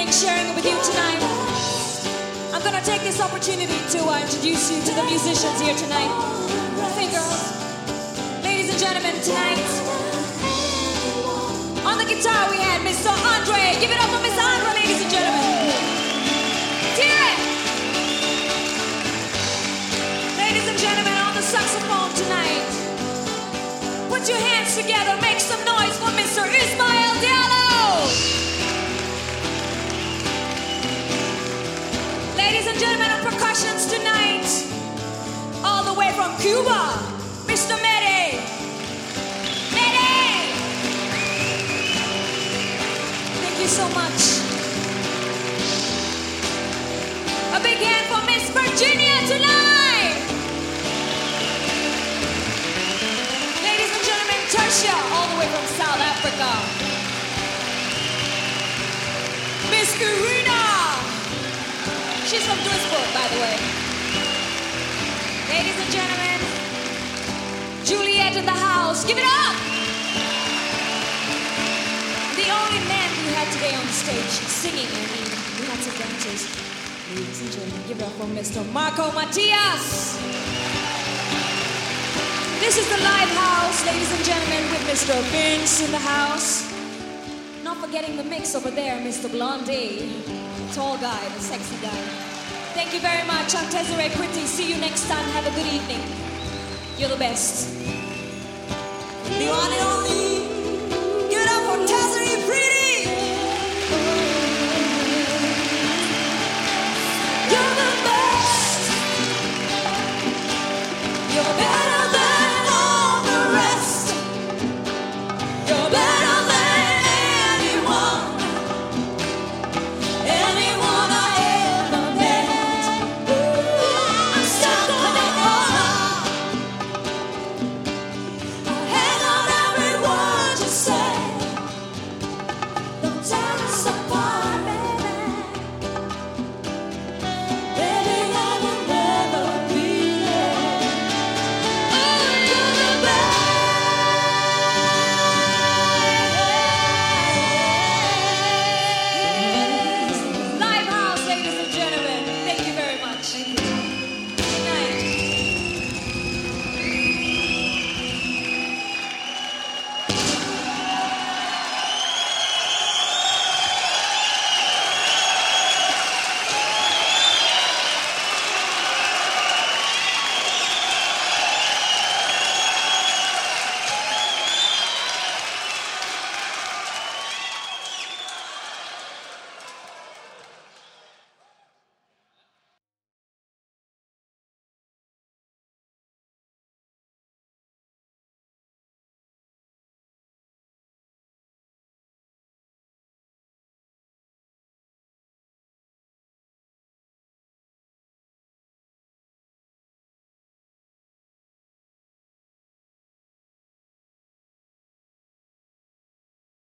enjoying sharing it with you tonight. I'm gonna take this opportunity to introduce you to the musicians here tonight. Hey girls, ladies and gentlemen, tonight on the guitar we had Mr. Andre. Give it up for Mr. Andre, ladies and gentlemen. Hear it! Ladies and gentlemen, on the saxophone tonight, put your hands together, make some noise for Mr. Ismael Diallo! Ladies and gentlemen, on percussions tonight, all the way from Cuba, Mr. Mede! Mede! Thank you so much. A big hand for Miss Virginia tonight! Ladies and gentlemen, Tertia, all the way from South Africa. Miss Karina! She's from Duisburg, by the way. Ladies and gentlemen, Juliet in the house. Give it up! The only man we had today on stage singing, we had some dancers. Ladies and gentlemen, give it up for Mr. Marco Matias. This is the live house, ladies and gentlemen, with Mr. Vince in the house. Not forgetting the mix over there, Mr. Blondie. Tall guy, the sexy guy. Thank you very much. I'm Desiree Pretty. See you next time. Have a good evening. You're the best. The one and only.